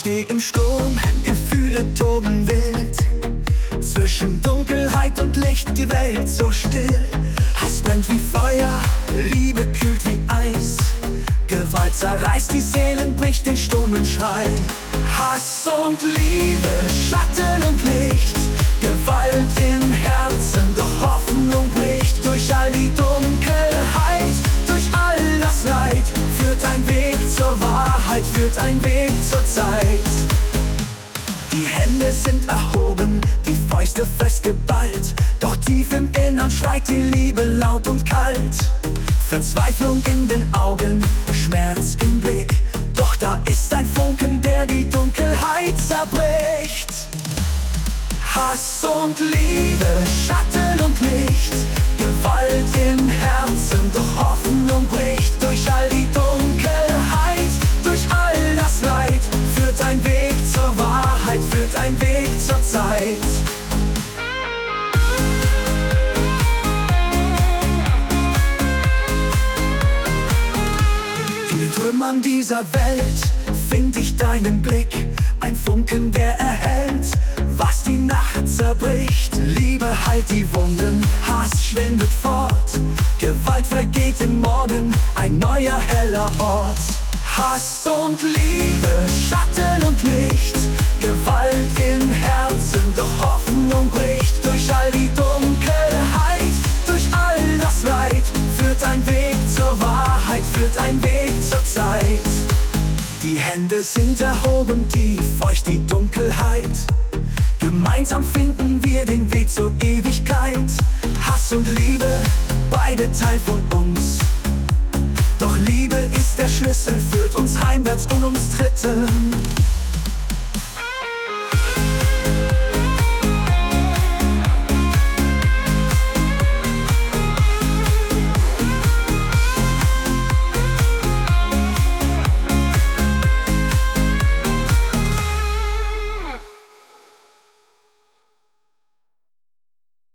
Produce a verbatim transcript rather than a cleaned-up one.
steh im Sturm, Gefühle toben wild. Zwischen Dunkelheit und Licht die Welt so still. Hass brennt wie Feuer, Liebe kühlt wie Eis. Gewalt zerreißt die Seelen, bricht den Sturmenschrei. Hass und Liebe, Schatten und Licht. Gewalt im Herzen, doch Hoffnung bricht. Durch all die Dunkelheit, durch all das Leid, führt ein Weg zur Wahrheit, führt ein Weg zur Zeit. Die Hände sind erhoben, die Fäuste festgeballt. Doch tief im Innern schreit die Liebe laut und kalt. Verzweiflung in den Augen, Schmerz im Blick. Doch da ist ein Funken, der die Dunkelheit zerbricht. Hass und Liebe, Schatten und Licht. Gewalt im Herzen, doch Hoffnung bricht. Durch all die Dunkelheit, durch all das Leid, führt ein Weg zur Wahrheit, führt ein Weg zur Zeit. In den Trümmern dieser Welt find ich deinen Blick. Ein Funken, der erhellt, was die Nacht zerbricht. Liebe heilt die Wunden, Hass schwindet fort. Gewalt vergeht im Morgen, ein neuer heller Ort. Hass und Liebe, Schatten und Licht. Gewalt im Herzen, doch Hoffnung bricht. Durch all die Dunkelheit, durch all das Leid, führt ein Weg zur Wahrheit, führt ein Weg zur Zeit. Die Hände sind erhoben, tief feucht die Dunkelheit. Gemeinsam finden wir den Weg zur Ewigkeit. Hass und Liebe, beide Teil von uns. Doch Liebe ist der Schlüssel, führt uns heimwärts unumstritten.